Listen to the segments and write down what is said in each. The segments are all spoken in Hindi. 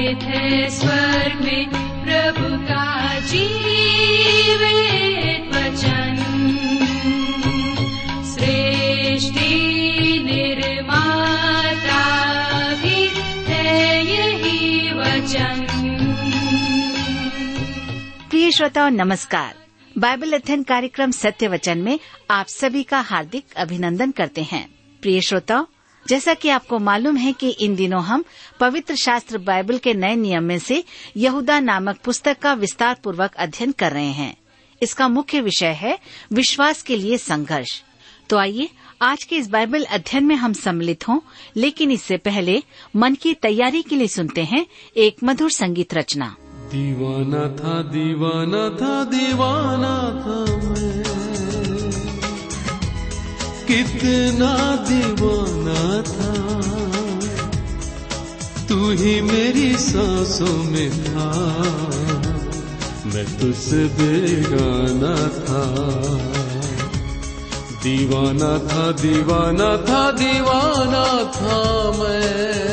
जीवित है स्वर्ग में प्रभु का जीवित वचन। सृष्टि निर्माता भी है यही वचन। प्रिय श्रोताओ नमस्कार। बाइबल अध्ययन कार्यक्रम सत्य वचन में आप सभी का हार्दिक अभिनंदन करते हैं। प्रिय श्रोताओ, जैसा कि आपको मालूम है कि इन दिनों हम पवित्र शास्त्र बाइबल के नए नियम में से यहूदा नामक पुस्तक का विस्तार पूर्वक अध्ययन कर रहे हैं। इसका मुख्य विषय है विश्वास के लिए संघर्ष। तो आइए आज के इस बाइबल अध्ययन में हम सम्मिलित हों, लेकिन इससे पहले मन की तैयारी के लिए सुनते हैं एक मधुर संगीत रचना। दीवाना था दीवाना था दीवाना था मैं, कितना दीवाना था। तू ही मेरी सांसों में था, मैं तुझसे बेगाना था। दीवाना था दीवाना था दीवाना था मैं,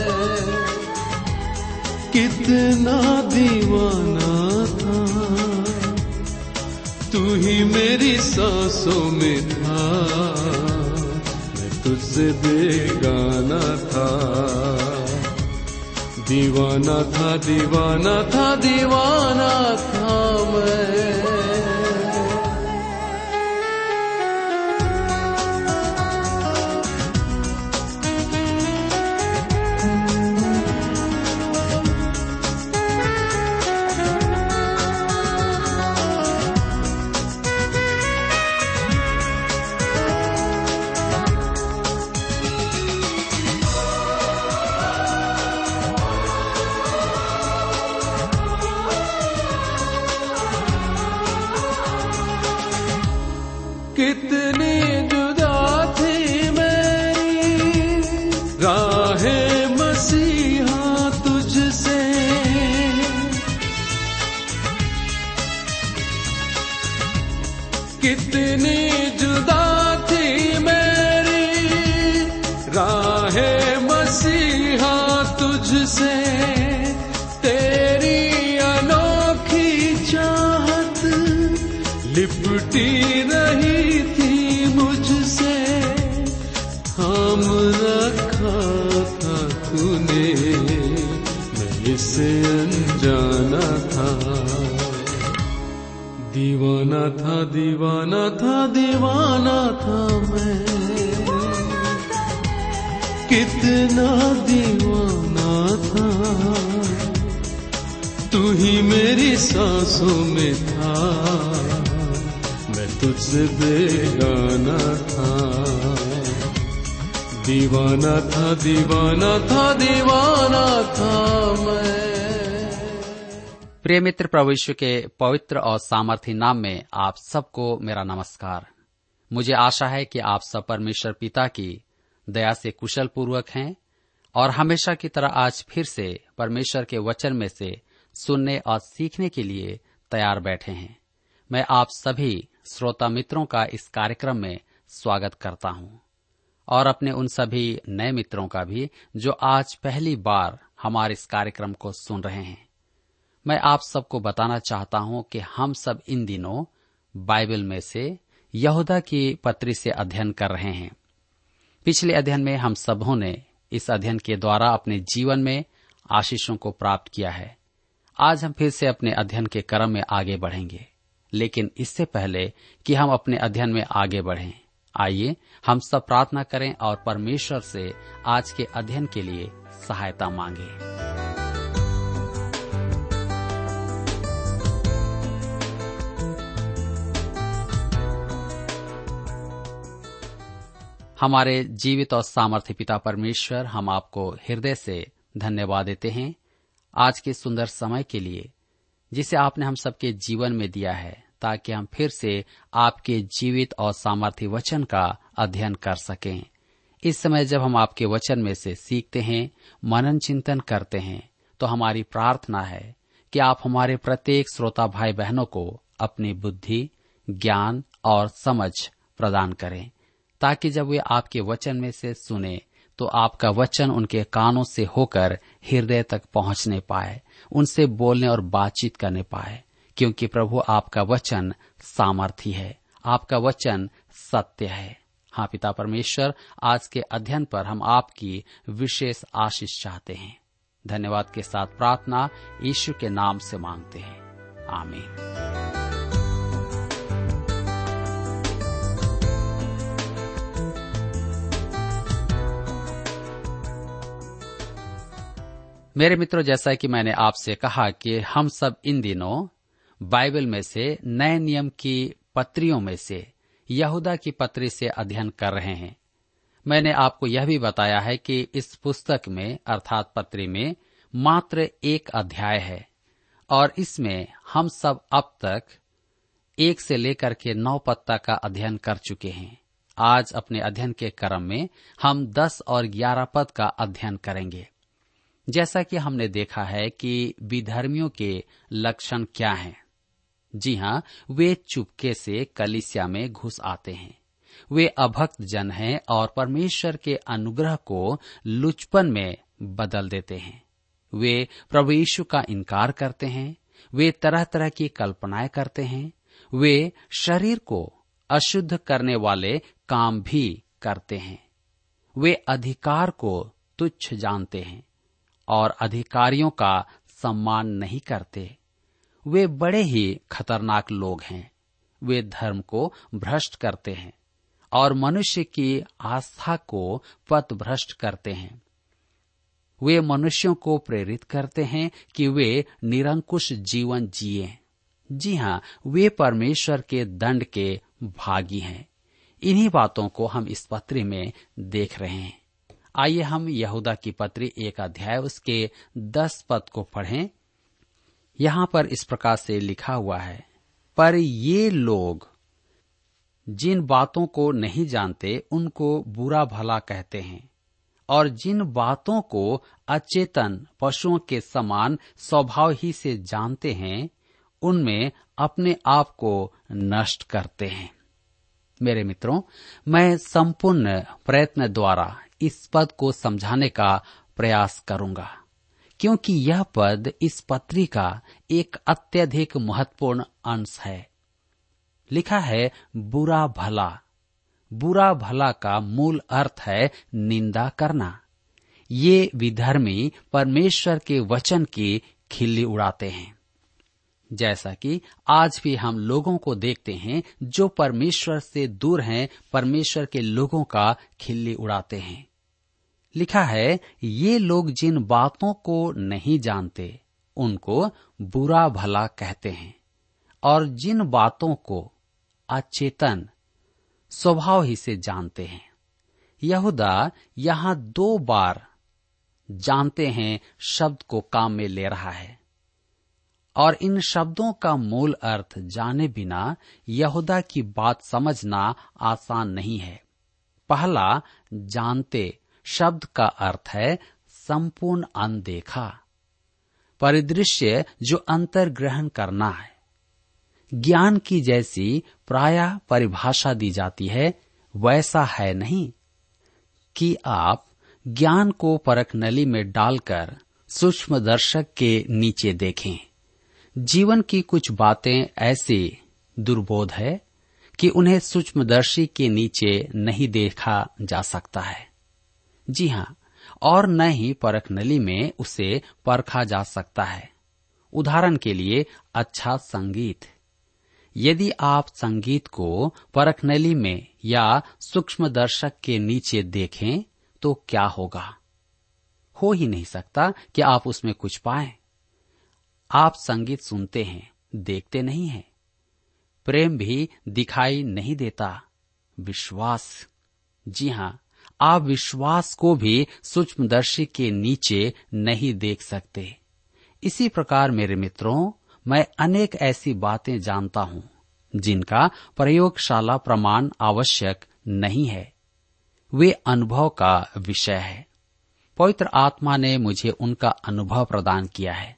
कितना दीवाना था। तू ही मेरी सांसों में था, मैं तुझसे बेगाना था। दीवाना था दीवाना था दीवाना था मैं। कितनी जुदा थी मेरी राहें मसीहा तुझसे, कितनी जुदा थी मेरी राहें मसीहा तुझसे। तेरी अनोखी चाहत लिपटी रही थी मुझसे, थाम रखा था तूने, मैं इससे अनजाना था। दीवाना था दीवाना था दीवाना था मैं, कितना दीवाना था। तू ही मेरी सांसों में था, तुझसे बेगाना था। दीवाना था दीवाना था दीवाना था मैं। प्रिय मित्र, प्रभु यीशु के पवित्र और सामर्थी नाम में आप सबको मेरा नमस्कार। मुझे आशा है कि आप सब परमेश्वर पिता की दया से कुशल पूर्वक हैं और हमेशा की तरह आज फिर से परमेश्वर के वचन में से सुनने और सीखने के लिए तैयार बैठे हैं। मैं आप सभी श्रोता मित्रों का इस कार्यक्रम में स्वागत करता हूं और अपने उन सभी नए मित्रों का भी जो आज पहली बार हमारे इस कार्यक्रम को सुन रहे हैं। मैं आप सबको बताना चाहता हूं कि हम सब इन दिनों बाइबल में से यहूदा की पत्री से अध्ययन कर रहे हैं। पिछले अध्ययन में हम सबों ने इस अध्ययन के द्वारा अपने जीवन में आशीषों को प्राप्त किया है। आज हम फिर से अपने अध्ययन के क्रम में आगे बढ़ेंगे, लेकिन इससे पहले कि हम अपने अध्ययन में आगे बढ़ें, आइए हम सब प्रार्थना करें और परमेश्वर से आज के अध्ययन के लिए सहायता मांगें। हमारे जीवित और सामर्थ्य पिता परमेश्वर, हम आपको हृदय से धन्यवाद देते हैं आज के सुंदर समय के लिए जिसे आपने हम सबके जीवन में दिया है, ताकि हम फिर से आपके जीवित और सामर्थ्य वचन का अध्ययन कर सकें। इस समय जब हम आपके वचन में से सीखते हैं, मनन चिंतन करते हैं, तो हमारी प्रार्थना है कि आप हमारे प्रत्येक श्रोता भाई बहनों को अपनी बुद्धि, ज्ञान और समझ प्रदान करें, ताकि जब वे आपके वचन में से सुने तो आपका वचन उनके कानों से होकर हृदय तक पहुंचने पाए, उनसे बोलने और बातचीत करने पाए, क्योंकि प्रभु आपका वचन सामर्थी है, आपका वचन सत्य है। हाँ पिता परमेश्वर, आज के अध्ययन पर हम आपकी विशेष आशीष चाहते हैं। धन्यवाद के साथ प्रार्थना यीशु के नाम से मांगते हैं, आमीन। मेरे मित्रों, जैसा कि मैंने आपसे कहा कि हम सब इन दिनों बाइबल में से नए नियम की पत्रियों में से यहूदा की पत्री से अध्ययन कर रहे हैं। मैंने आपको यह भी बताया है कि इस पुस्तक में अर्थात पत्री में मात्र एक अध्याय है और इसमें हम सब अब तक 1 से लेकर के 9 पद तक का अध्ययन कर चुके हैं। आज अपने अध्ययन के क्रम में हम 10 और 11 पद का अध्ययन करेंगे। जैसा कि हमने देखा है कि विधर्मियों के लक्षण क्या हैं। जी हाँ, वे चुपके से कलीसिया में घुस आते हैं। वे अभक्त जन हैं और परमेश्वर के अनुग्रह को लुचपन में बदल देते हैं। वे प्रभु यीशु का इनकार करते हैं। वे तरह तरह की कल्पनाएं करते हैं। वे शरीर को अशुद्ध करने वाले काम भी करते हैं। वे अधिकार को तुच्छ जानते हैं और अधिकारियों का सम्मान नहीं करते। वे बड़े ही खतरनाक लोग हैं। वे धर्म को भ्रष्ट करते हैं और मनुष्य की आस्था को पथभ्रष्ट करते हैं। वे मनुष्यों को प्रेरित करते हैं कि वे निरंकुश जीवन जिए। जी हाँ, वे परमेश्वर के दंड के भागी हैं। इन्हीं बातों को हम इस पत्री में देख रहे हैं। आइए हम यहूदा की पत्री 1 अध्याय उसके 10 पद को पढ़ें। यहाँ पर इस प्रकार से लिखा हुआ है, पर ये लोग जिन बातों को नहीं जानते उनको बुरा भला कहते हैं और जिन बातों को अचेतन पशुओं के समान स्वभाव ही से जानते हैं उनमें अपने आप को नष्ट करते हैं। मेरे मित्रों, मैं संपूर्ण प्रयत्न द्वारा इस पद को समझाने का प्रयास करूंगा, क्योंकि यह पद इस पत्री का एक अत्यधिक महत्वपूर्ण अंश है। लिखा है बुरा भला। बुरा भला का मूल अर्थ है निंदा करना। ये विधर्मी परमेश्वर के वचन की खिल्ली उड़ाते हैं, जैसा कि आज भी हम लोगों को देखते हैं जो परमेश्वर से दूर हैं, परमेश्वर के लोगों का खिल्ली उड़ाते हैं। लिखा है, ये लोग जिन बातों को नहीं जानते उनको बुरा भला कहते हैं और जिन बातों को अचेतन स्वभाव ही से जानते हैं। यहूदा यहाँ 2 बार जानते हैं शब्द को काम में ले रहा है और इन शब्दों का मूल अर्थ जाने बिना यहूदा की बात समझना आसान नहीं है। पहला जानते शब्द का अर्थ है संपूर्ण अनदेखा, परिदृश्य जो अंतर्ग्रहण करना है। ज्ञान की जैसी प्रायः परिभाषा दी जाती है वैसा है नहीं कि आप ज्ञान को परख नली में डालकर सूक्ष्मदर्शक के नीचे देखें। जीवन की कुछ बातें ऐसी दुर्बोध है कि उन्हें सूक्ष्मदर्शी के नीचे नहीं देखा जा सकता है। जी हाँ, और न ही परख नली में उसे परखा जा सकता है। उदाहरण के लिए अच्छा संगीत। यदि आप संगीत को परख नली में या सूक्ष्मदर्शक के नीचे देखें तो क्या होगा? हो ही नहीं सकता कि आप उसमें कुछ पाएं। आप संगीत सुनते हैं, देखते नहीं हैं। प्रेम भी दिखाई नहीं देता। विश्वास, जी हाँ, आप विश्वास को भी सूक्ष्मदर्शी के नीचे नहीं देख सकते। इसी प्रकार मेरे मित्रों, मैं अनेक ऐसी बातें जानता हूँ जिनका प्रयोगशाला प्रमाण आवश्यक नहीं है। वे अनुभव का विषय है। पवित्र आत्मा ने मुझे उनका अनुभव प्रदान किया है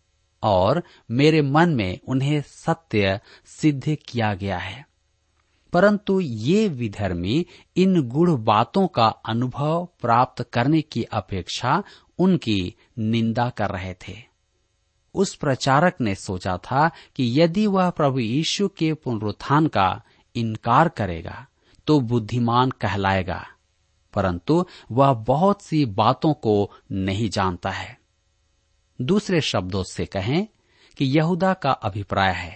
और मेरे मन में उन्हें सत्य सिद्ध किया गया है। परंतु ये विधर्मी इन गूढ़ बातों का अनुभव प्राप्त करने की अपेक्षा उनकी निंदा कर रहे थे। उस प्रचारक ने सोचा था कि यदि वह प्रभु यीशु के पुनरुत्थान का इनकार करेगा तो बुद्धिमान कहलाएगा, परंतु वह बहुत सी बातों को नहीं जानता है। दूसरे शब्दों से कहें कि यहूदा का अभिप्राय है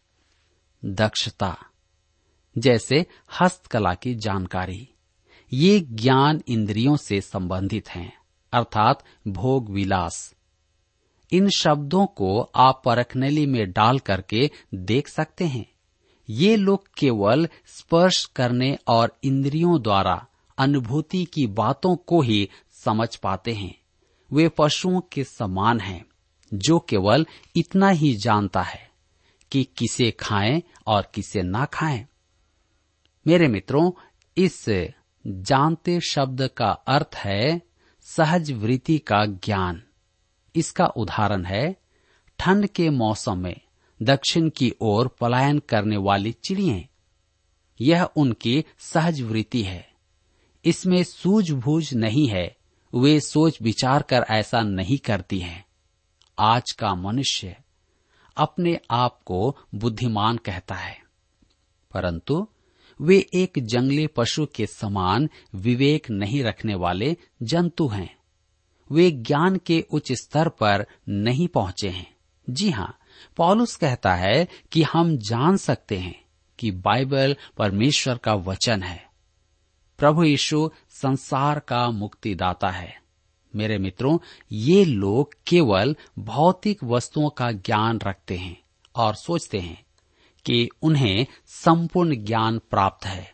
दक्षता, जैसे हस्तकला की जानकारी। ये ज्ञान इंद्रियों से संबंधित हैं, अर्थात भोग विलास। इन शब्दों को आप परखनली में डाल करके देख सकते हैं। ये लोग केवल स्पर्श करने और इंद्रियों द्वारा अनुभूति की बातों को ही समझ पाते हैं। वे पशुओं के समान हैं, जो केवल इतना ही जानता है कि किसे खाएं और किसे ना खाएं। मेरे मित्रों, इस जानते शब्द का अर्थ है सहज वृत्ति का ज्ञान। इसका उदाहरण है ठंड के मौसम में दक्षिण की ओर पलायन करने वाली चिड़ियां। यह उनकी सहज वृत्ति है। इसमें सूझबूझ नहीं है। वे सोच विचार कर ऐसा नहीं करती हैं। आज का मनुष्य अपने आप को बुद्धिमान कहता है, परंतु वे एक जंगली पशु के समान विवेक नहीं रखने वाले जंतु हैं। वे ज्ञान के उच्च स्तर पर नहीं पहुंचे हैं। जी हाँ, पौलुस कहता है कि हम जान सकते हैं कि बाइबल परमेश्वर का वचन है। प्रभु यीशु संसार का मुक्तिदाता है। मेरे मित्रों, ये लोग केवल भौतिक वस्तुओं का ज्ञान रखते हैं और सोचते हैं कि उन्हें संपूर्ण ज्ञान प्राप्त है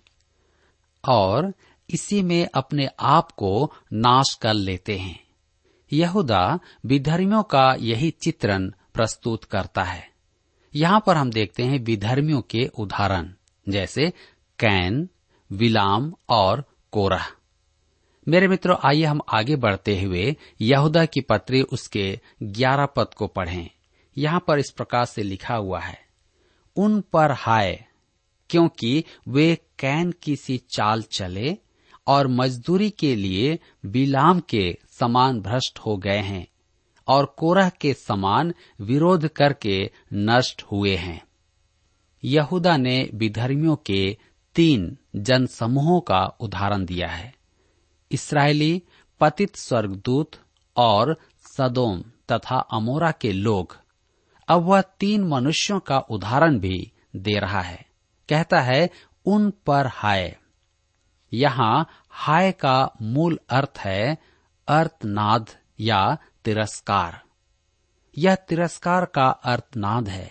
और इसी में अपने आप को नाश कर लेते हैं। यहूदा विधर्मियों का यही चित्रण प्रस्तुत करता है। यहाँ पर हम देखते हैं विधर्मियों के उदाहरण, जैसे कैन, बिलाम और कोरह। मेरे मित्रों, आइए हम आगे बढ़ते हुए यहूदा की पत्री उसके 11 पद को पढ़ें। यहाँ पर इस प्रकार से लिखा हुआ है, उन पर हाय, क्योंकि वे कैन की सी चाल चले और मजदूरी के लिए बिलाम के समान भ्रष्ट हो गए हैं और कोरह के समान विरोध करके नष्ट हुए हैं। यहूदा ने विधर्मियों के 3 जनसमूहों का उदाहरण दिया है, इस्राएली, पतित स्वर्गदूत और सदोम तथा अमोरा के लोग। अब वह 3 मनुष्यों का उदाहरण भी दे रहा है। कहता है उन पर हाय। यहाँ हाय का मूल अर्थ है अर्थनाद या तिरस्कार। यह तिरस्कार का अर्थनाद है,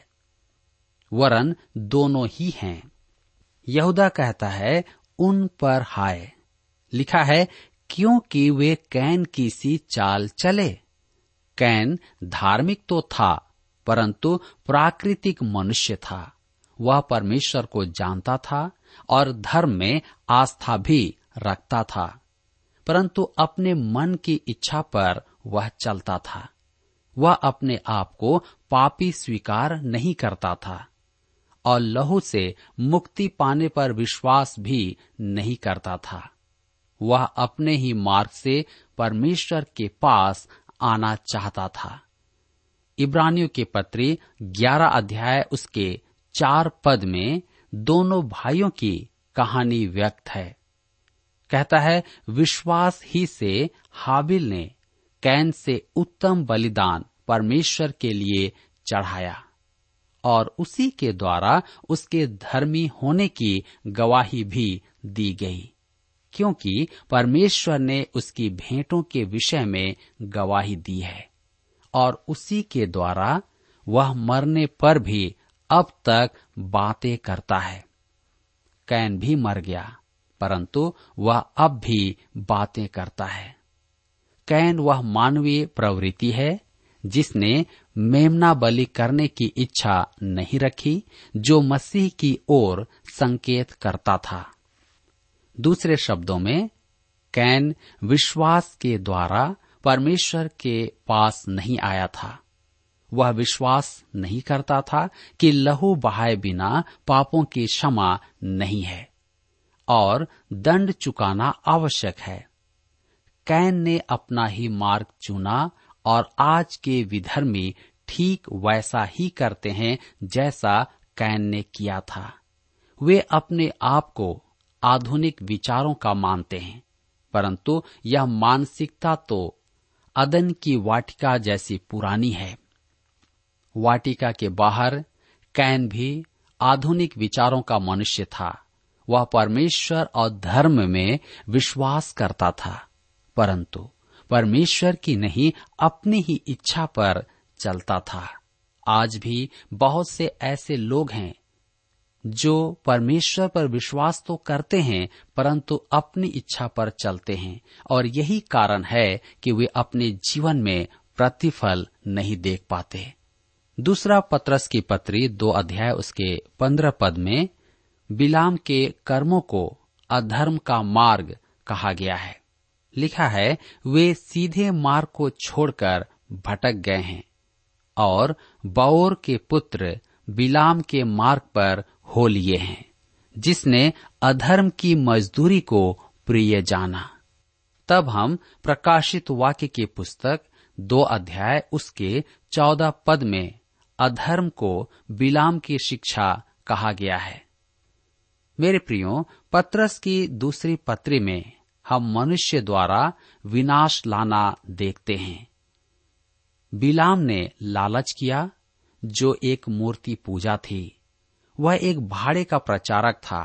वरन दोनों ही हैं। यहूदा कहता है उन पर हाय। लिखा है क्योंकि वे कैन की सी चाल चले। कैन धार्मिक तो था, परंतु प्राकृतिक मनुष्य था। वह परमेश्वर को जानता था और धर्म में आस्था भी रखता था, परंतु अपने मन की इच्छा पर वह चलता था। वह अपने आप को पापी स्वीकार नहीं करता था और लहू से मुक्ति पाने पर विश्वास भी नहीं करता था। वह अपने ही मार्ग से परमेश्वर के पास आना चाहता था। इब्रानियों के पत्री 11 अध्याय उसके 4 पद में दोनों भाइयों की कहानी व्यक्त है। कहता है विश्वास ही से हाबिल ने कैन से उत्तम बलिदान परमेश्वर के लिए चढ़ाया और उसी के द्वारा उसके धर्मी होने की गवाही भी दी गई, क्योंकि परमेश्वर ने उसकी भेंटों के विषय में गवाही दी है और उसी के द्वारा वह मरने पर भी अब तक बातें करता है। कैन भी मर गया, परंतु वह अब भी बातें करता है। कैन वह मानवीय प्रवृत्ति है जिसने मेमना बलि करने की इच्छा नहीं रखी, जो मसीह की ओर संकेत करता था। दूसरे शब्दों में, कैन विश्वास के द्वारा परमेश्वर के पास नहीं आया था। वह विश्वास नहीं करता था कि लहू बहाए बिना पापों की क्षमा नहीं है और दंड चुकाना आवश्यक है। कैन ने अपना ही मार्ग चुना और आज के विधर्मी ठीक वैसा ही करते हैं जैसा कैन ने किया था। वे अपने आप को आधुनिक विचारों का मानते हैं, परंतु यह मानसिकता तो अदन की वाटिका जैसी पुरानी है। वाटिका के बाहर कैन भी आधुनिक विचारों का मनुष्य था। वह परमेश्वर और धर्म में विश्वास करता था, परंतु परमेश्वर की नहीं अपनी ही इच्छा पर चलता था। आज भी बहुत से ऐसे लोग हैं जो परमेश्वर पर विश्वास तो करते हैं, परंतु अपनी इच्छा पर चलते हैं, और यही कारण है कि वे अपने जीवन में प्रतिफल नहीं देख पाते। दूसरा पत्रस की पत्री 2 अध्याय उसके 15 पद में बिलाम के कर्मों को अधर्म का मार्ग कहा गया है। लिखा है, वे सीधे मार्ग को छोड़कर भटक गए हैं और बओर के पुत्र बिलाम के मार्ग पर हो लिए हैं, जिसने अधर्म की मजदूरी को प्रिय जाना। तब हम प्रकाशित वाक्य की पुस्तक 2 अध्याय उसके 14 पद में अधर्म को बिलाम की शिक्षा कहा गया है। मेरे प्रियो, पत्रस की दूसरी पत्री में हम मनुष्य द्वारा विनाश लाना देखते हैं। बिलाम ने लालच किया, जो एक मूर्ति पूजा थी। वह एक भाड़े का प्रचारक था।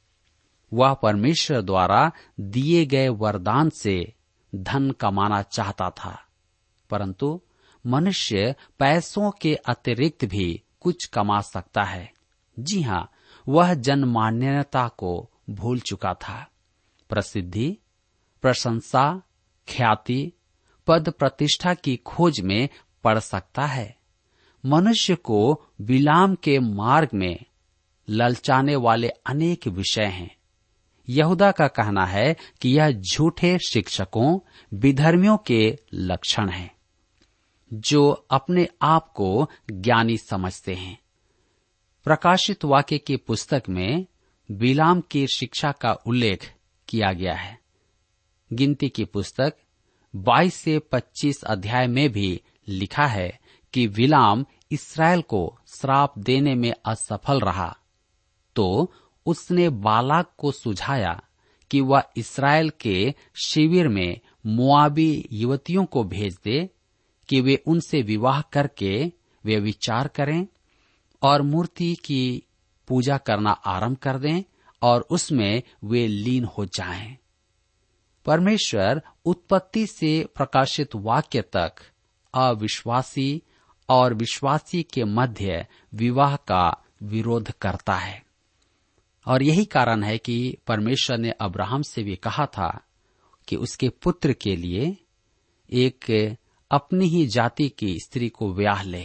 वह परमेश्वर द्वारा दिए गए वरदान से धन कमाना चाहता था, परंतु मनुष्य पैसों के अतिरिक्त भी कुछ कमा सकता है। जी हाँ, वह जनमान्यता को भूल चुका था। प्रसिद्धि, प्रशंसा, ख्याति, पद प्रतिष्ठा की खोज में पड़ सकता है। मनुष्य को बिलाम के मार्ग में ललचाने वाले अनेक विषय हैं। यहूदा का कहना है कि यह झूठे शिक्षकों, विधर्मियों के लक्षण हैं, जो अपने आप को ज्ञानी समझते हैं। प्रकाशित वाक्य की पुस्तक में बिलाम की शिक्षा का उल्लेख किया गया है। गिनती की पुस्तक 22 से 25 अध्याय में भी लिखा है कि बिलाम इस्राएल को श्राप देने में असफल रहा, तो उसने बालाक को सुझाया कि वह इस्राएल के शिविर में मोआबी युवतियों को भेज दे कि वे उनसे विवाह करके वे विचार करें और मूर्ति की पूजा करना आरंभ कर दें और उसमें वे लीन हो जाएं। परमेश्वर उत्पत्ति से प्रकाशित वाक्य तक अविश्वासी और विश्वासी के मध्य विवाह का विरोध करता है, और यही कारण है कि परमेश्वर ने अब्राहम से भी कहा था कि उसके पुत्र के लिए एक अपनी ही जाति की स्त्री को ब्याह ले।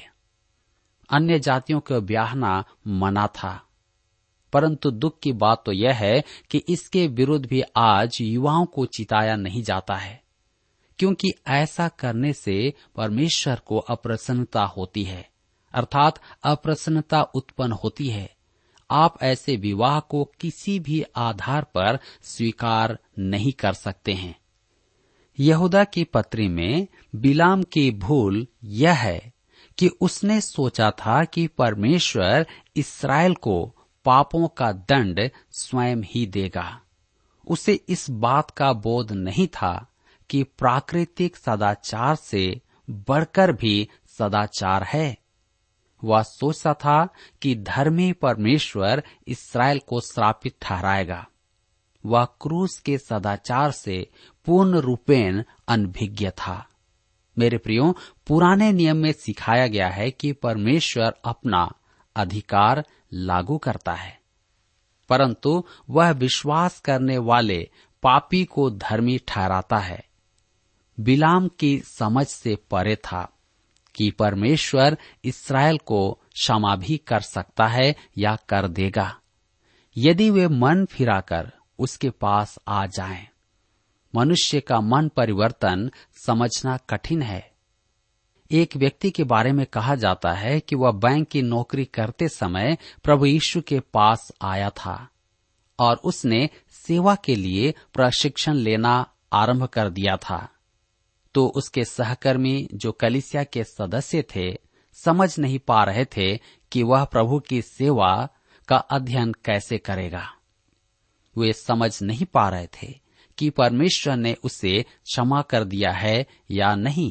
अन्य जातियों को ब्याहना मना था, परंतु दुख की बात तो यह है कि इसके विरुद्ध भी आज युवाओं को चिताया नहीं जाता है, क्योंकि ऐसा करने से परमेश्वर को अप्रसन्नता होती है, अर्थात अप्रसन्नता उत्पन्न होती है। आप ऐसे विवाह को किसी भी आधार पर स्वीकार नहीं कर सकते हैं। यहूदा की पत्री में बिलाम की भूल यह है कि उसने सोचा था कि परमेश्वर इस्राएल को पापों का दंड स्वयं ही देगा। उसे इस बात का बोध नहीं था कि प्राकृतिक सदाचार से बढ़कर भी सदाचार है। वह सोचता था कि धर्मी परमेश्वर इस्राएल को श्रापित ठहराएगा। वह क्रूस के सदाचार से पूर्ण रूपेण अनभिज्ञ था। मेरे प्रियो, पुराने नियम में सिखाया गया है कि परमेश्वर अपना अधिकार लागू करता है, परंतु वह विश्वास करने वाले पापी को धर्मी ठहराता है। बिलाम की समझ से परे था कि परमेश्वर इस्राएल को क्षमा भी कर सकता है या कर देगा, यदि वे मन फिराकर उसके पास आ जाएं। मनुष्य का मन परिवर्तन समझना कठिन है। एक व्यक्ति के बारे में कहा जाता है कि वह बैंक की नौकरी करते समय प्रभु यीशु के पास आया था और उसने सेवा के लिए प्रशिक्षण लेना आरंभ कर दिया था। तो उसके सहकर्मी जो कलीसिया के सदस्य थे समझ नहीं पा रहे थे कि वह प्रभु की सेवा का अध्ययन कैसे करेगा। वे समझ नहीं पा रहे थे कि परमेश्वर ने उसे क्षमा कर दिया है या नहीं।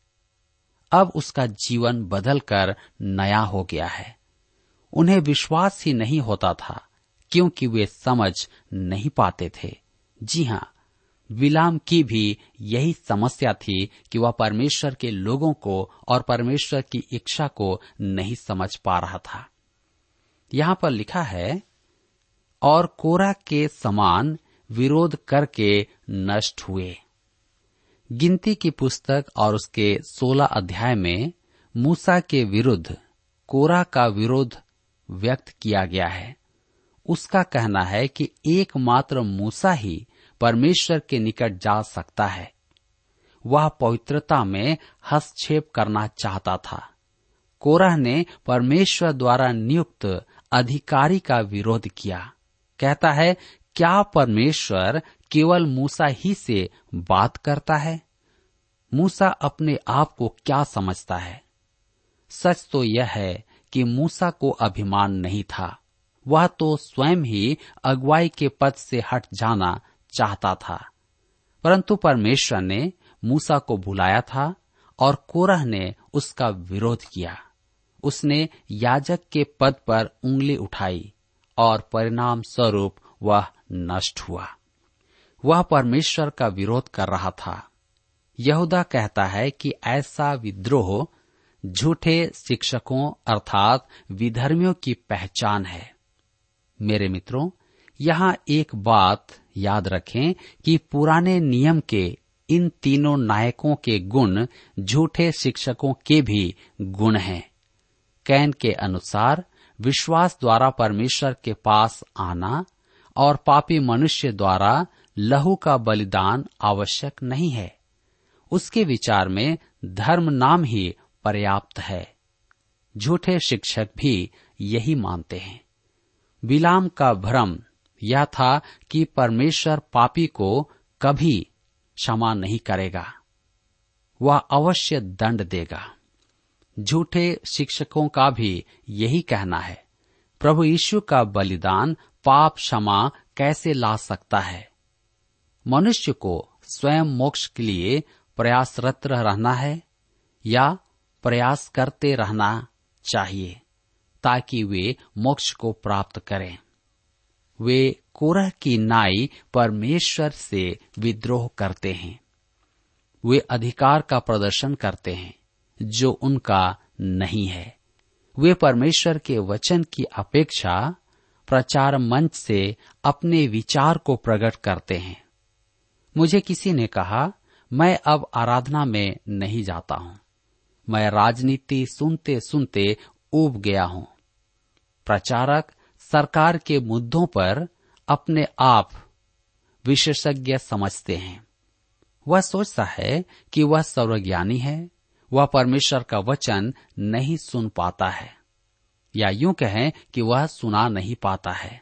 अब उसका जीवन बदलकर नया हो गया है। उन्हें विश्वास ही नहीं होता था क्योंकि वे समझ नहीं पाते थे। जी हाँ, बिलाम की भी यही समस्या थी कि वह परमेश्वर के लोगों को और परमेश्वर की इच्छा को नहीं समझ पा रहा था। यहाँ पर लिखा है, और कोरा के समान विरोध करके नष्ट हुए। गिनती की पुस्तक और उसके 16 अध्याय में मूसा के विरुद्ध कोरा का विरोध व्यक्त किया गया है। उसका कहना है कि एकमात्र मूसा ही परमेश्वर के निकट जा सकता है। वह पवित्रता में हस्तक्षेप करना चाहता था। कोरह ने परमेश्वर द्वारा नियुक्त अधिकारी का विरोध किया। कहता है, क्या परमेश्वर केवल मूसा ही से बात करता है? मूसा अपने आप को क्या समझता है? सच तो यह है कि मूसा को अभिमान नहीं था। वह तो स्वयं ही अगुवाई के पद से हट जाना चाहता था। परंतु परमेश्वर ने मूसा को बुलाया था और कोरह ने उसका विरोध किया। उसने याजक के पद पर उंगली उठाई और परिणाम स्वरूप वह नष्ट हुआ। वह परमेश्वर का विरोध कर रहा था। यहूदा कहता है कि ऐसा विद्रोह झूठे शिक्षकों अर्थात विधर्मियों की पहचान है। मेरे मित्रों, यहाँ एक बात याद रखें कि पुराने नियम के इन तीनों नायकों के गुण झूठे शिक्षकों के भी गुण हैं। कैन के अनुसार विश्वास द्वारा परमेश्वर के पास आना और पापी मनुष्य द्वारा लहू का बलिदान आवश्यक नहीं है। उसके विचार में धर्म नाम ही पर्याप्त है। झूठे शिक्षक भी यही मानते हैं। बिलाम का भ्रम यह था कि परमेश्वर पापी को कभी क्षमा नहीं करेगा, वह अवश्य दंड देगा। झूठे शिक्षकों का भी यही कहना है। प्रभु यीशु का बलिदान पाप क्षमा कैसे ला सकता है? मनुष्य को स्वयं मोक्ष के लिए प्रयासरत रहना है या प्रयास करते रहना चाहिए ताकि वे मोक्ष को प्राप्त करें। वे कोरह की नाई परमेश्वर से विद्रोह करते हैं। वे अधिकार का प्रदर्शन करते हैं जो उनका नहीं है। वे परमेश्वर के वचन की अपेक्षा प्रचार मंच से अपने विचार को प्रकट करते हैं। मुझे किसी ने कहा, मैं अब आराधना में नहीं जाता हूं। मैं राजनीति सुनते सुनते ऊब गया हूं। प्रचारक सरकार के मुद्दों पर अपने आप विशेषज्ञ समझते हैं। वह सोचता है कि वह सर्वज्ञानी है। वह परमेश्वर का वचन नहीं सुन पाता है, या यूं कहें कि वह सुना नहीं पाता है।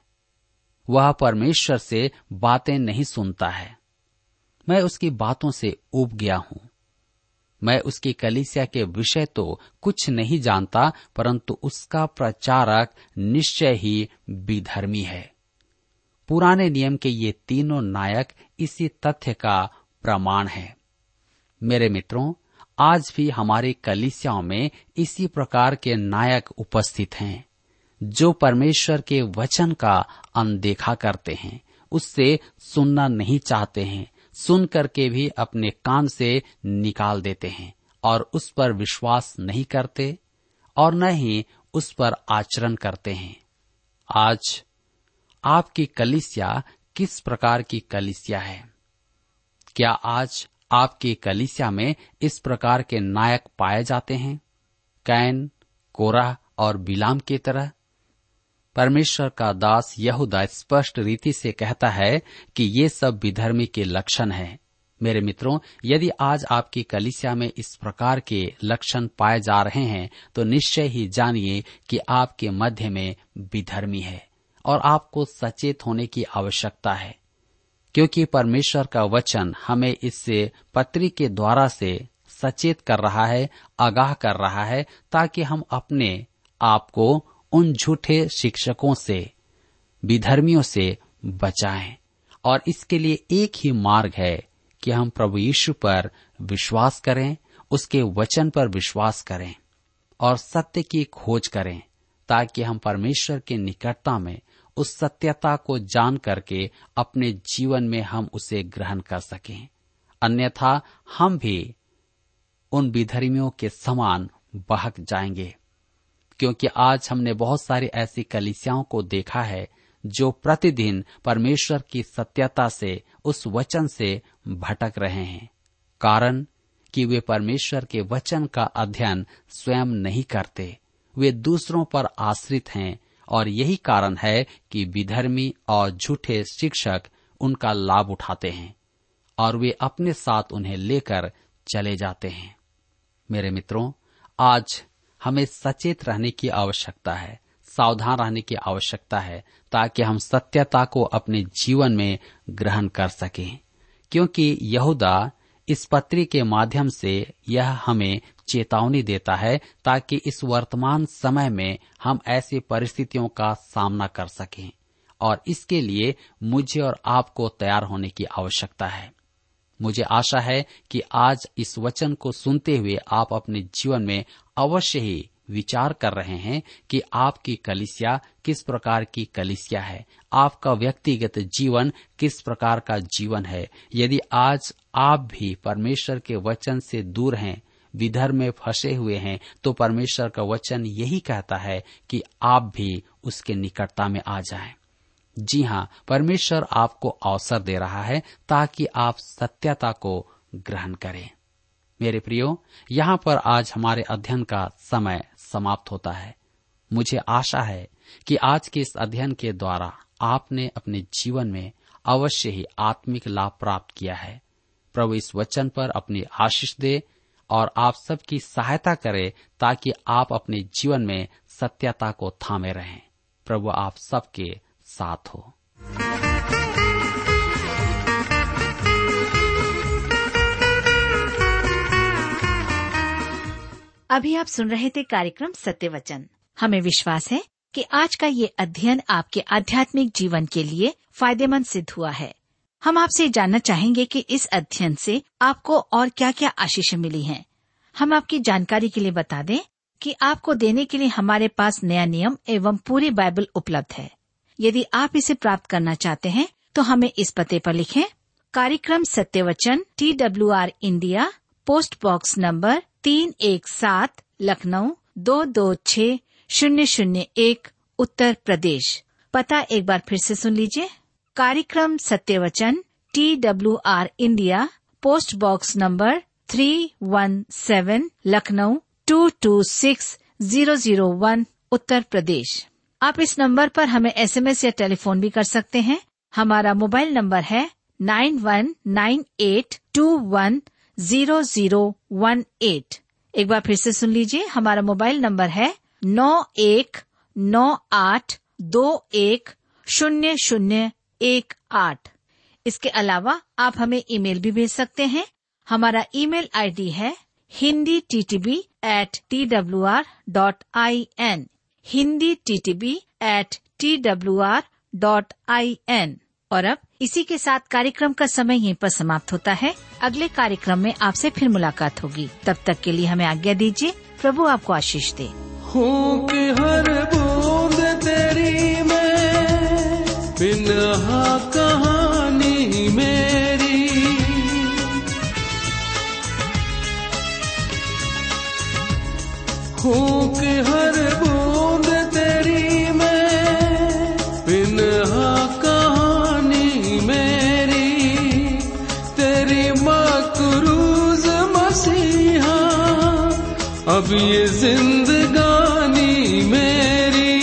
वह परमेश्वर से बातें नहीं सुनता है। मैं उसकी बातों से ऊब गया हूं। मैं उसकी कलीसिया के विषय तो कुछ नहीं जानता, परंतु उसका प्रचारक निश्चय ही विधर्मी है। पुराने नियम के ये तीनों नायक इसी तथ्य का प्रमाण है। मेरे मित्रों, आज भी हमारी कलीसियाओं में इसी प्रकार के नायक उपस्थित हैं जो परमेश्वर के वचन का अनदेखा करते हैं, उससे सुनना नहीं चाहते हैं, सुन करके भी अपने कान से निकाल देते हैं और उस पर विश्वास नहीं करते और न ही उस पर आचरण करते हैं। आज आपकी कलीसिया किस प्रकार की कलीसिया है? क्या आज आपकी कलीसिया में इस प्रकार के नायक पाए जाते हैं, कैन, कोरह और बिलाम की तरह? परमेश्वर का दास यहूदा स्पष्ट रीति से कहता है कि ये सब विधर्मी के लक्षण हैं। मेरे मित्रों, यदि आज आपकी कलीसिया में इस प्रकार के लक्षण पाए जा रहे हैं तो निश्चय ही जानिए कि आपके मध्य में विधर्मी है और आपको सचेत होने की आवश्यकता है, क्योंकि परमेश्वर का वचन हमें इससे पत्री के द्वारा से सचेत कर रहा है, आगाह कर रहा है, ताकि हम अपने आप को उन झूठे शिक्षकों से, विधर्मियों से बचाएं। और इसके लिए एक ही मार्ग है कि हम प्रभु यीशु पर विश्वास करें, उसके वचन पर विश्वास करें और सत्य की खोज करें, ताकि हम परमेश्वर के निकटता में उस सत्यता को जान करके अपने जीवन में हम उसे ग्रहण कर सकें। अन्यथा हम भी उन विधर्मियों के समान बहक जाएंगे, क्योंकि आज हमने बहुत सारी ऐसी कलीसियाओं को देखा है जो प्रतिदिन परमेश्वर की सत्यता से, उस वचन से भटक रहे हैं, कारण कि वे परमेश्वर के वचन का अध्ययन स्वयं नहीं करते, वे दूसरों पर आश्रित हैं। और यही कारण है कि विधर्मी और झूठे शिक्षक उनका लाभ उठाते हैं और वे अपने साथ उन्हें लेकर चले जाते हैं। मेरे मित्रों, आज हमें सचेत रहने की आवश्यकता है, सावधान रहने की आवश्यकता है, ताकि हम सत्यता को अपने जीवन में ग्रहण कर सकें, क्योंकि यहूदा इस पत्री के माध्यम से यह हमें चेतावनी देता है, ताकि इस वर्तमान समय में हम ऐसी परिस्थितियों का सामना कर सकें। और इसके लिए मुझे और आपको तैयार होने की आवश्यकता है। मुझे आशा है कि आज इस वचन को सुनते हुए आप अपने जीवन में अवश्य ही विचार कर रहे हैं कि आपकी कलीसिया किस प्रकार की कलीसिया है, आपका व्यक्तिगत जीवन किस प्रकार का जीवन है। यदि आज आप भी परमेश्वर के वचन से दूर हैं, विधर्म में फंसे हुए हैं, तो परमेश्वर का वचन यही कहता है कि आप भी उसके निकटता में आ जाएं। जी हाँ, परमेश्वर आपको अवसर दे रहा है ताकि आप सत्यता को ग्रहण करें। मेरे प्रियो, यहाँ पर आज हमारे अध्ययन का समय समाप्त होता है। मुझे आशा है कि आज के इस अध्ययन के द्वारा आपने अपने जीवन में अवश्य ही आत्मिक लाभ प्राप्त किया है। प्रभु इस वचन पर अपनी आशीष दे और आप सबकी सहायता करे, ताकि आप अपने जीवन में सत्यता को थामे रहें। प्रभु आप सबके साथ हो। अभी आप सुन रहे थे कार्यक्रम सत्य वचन। हमें विश्वास है कि आज का ये अध्ययन आपके आध्यात्मिक जीवन के लिए फायदेमंद सिद्ध हुआ है। हम आपसे जानना चाहेंगे कि इस अध्ययन से आपको और क्या क्या आशीष मिली हैं। हम आपकी जानकारी के लिए बता दें कि आपको देने के लिए हमारे पास नया नियम एवं पूरी बाइबल उपलब्ध है। यदि आप इसे प्राप्त करना चाहते हैं तो हमें इस पते पर लिखें। कार्यक्रम सत्य वचन, TWR India, post box number 317, Lucknow 226001, Uttar Pradesh. पता एक बार फिर से सुन लीजिए। कार्यक्रम सत्य वचन, TWR India, post box number 317, Lucknow 226001, Uttar Pradesh. आप इस नंबर पर हमें SMS या टेलीफोन भी कर सकते हैं। हमारा मोबाइल नंबर है 9198210018। एक बार फिर से सुन लीजिए। हमारा मोबाइल नंबर है 9198210018। इसके अलावा आप हमें ईमेल भी भेज सकते हैं। हमारा ईमेल ID है hinditb@twr.in, hinditb@twr.in। और अब इसी के साथ कार्यक्रम का समय यहीं पर समाप्त होता है। अगले कार्यक्रम में आपसे फिर मुलाकात होगी। तब तक के लिए हमें आज्ञा दीजिए। प्रभु आपको आशीष दे। हूँ कि हर बूंद तेरी मैं, बिनहा कहानी मेरी, हूँ कि हर बूंद तेरी मैं, बिनहा कहानी मेरी, तेरी मकरूज मसीहा अब ये जिंदगानी मेरी,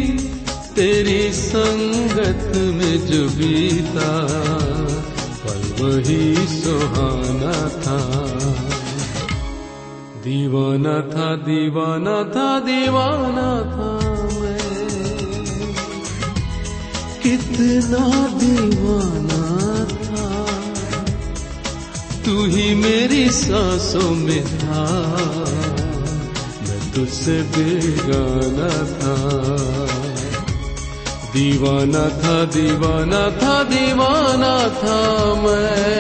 तेरी संगत में जो बीता पल वही सुहाना था। दीवाना था, दीवाना था, दीवाना था मैं, कितना दीवाना था। तू ही मेरी सांसों में था, मैं तुझसे बेगाना था। दीवाना था, दीवाना था, दीवाना था मैं।